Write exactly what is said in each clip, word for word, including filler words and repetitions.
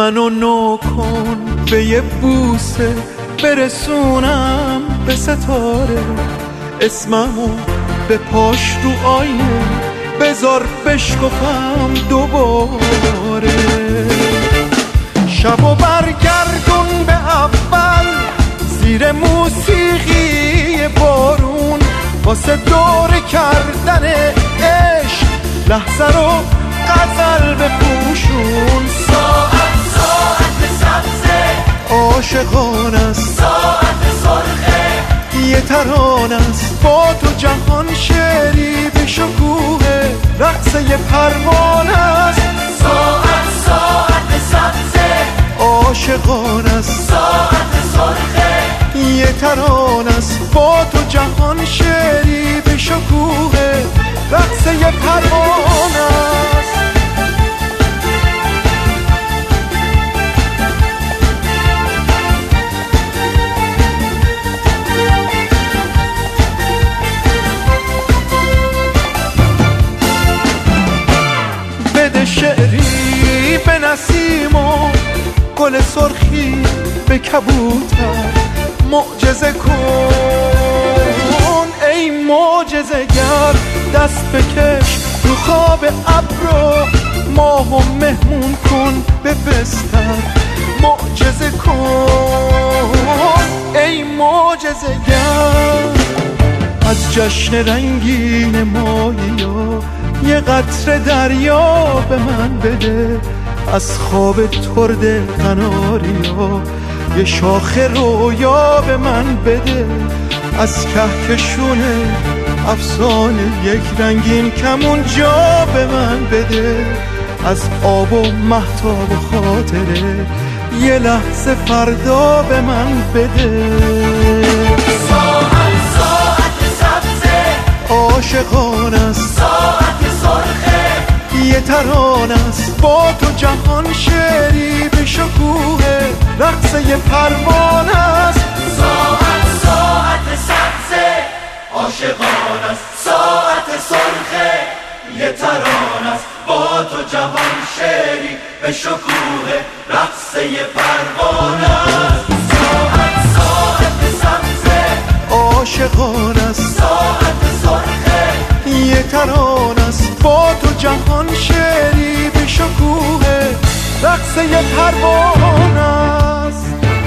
منو نو کن به یه بوسه برسونم به ستاره، اسممو به پاش رو آینه بذار بشکفم دوباره. شبو برگردون به اول زیر موسیقی بارون، واسه دور کردن عشق لحظه رو غزل بپوشون. ساعت ساعت سبزه عاشقان است، ساعت سرخه یه ترانه است، با تو جهان شعری به شکوه رقص یه پروانه است. ساعت ساعت سبزه عاشقان است، ساعت سرخه یه ترانه است، با تو جهان شعری به شکوه رقص یه پروانه است. بده شعری به نسیم و گل سرخی به کبوتر، معجزه کن ای معجزه گر، دست بکش رو خواب ابرو ماهو مهمون کن به بستر. معجزه کن ای معجزه گر، از جشن رنگین ماهیا یه قطره دریا به من بده، از خواب ترد قناریا یه شاخه رویا به من بده، از کهکشون افسانه یک رنگین کمون جا به من بده، از آب و مهتاب و خاطره یه لحظه فردا به من بده. ساعت ساعت سبزه عاشقان است، ساعت سرخه یه ترانه است، با تو جهان شعری به شکوه رقص یه پروانه است. ساعت ساعت سبزه عاشقان است، ساعت سرخه یه ترانه است، با تو جهان شعری به شکوه رقص یه پروانه است. ساعت ساعت سبزه عاشقان است، ساعت سرخه یه ترانه است، با تو جهان شعری به شکوه رقص یه پروانه است.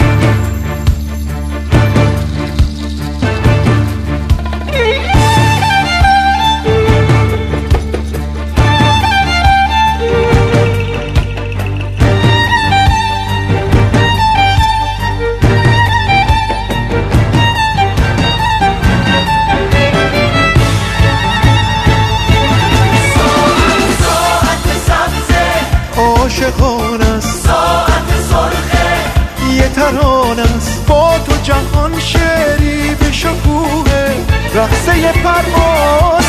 عاشقان است، ساعت سرخه یه ترانه است، با تو جهان شعری به شکوه رقص یه پروانه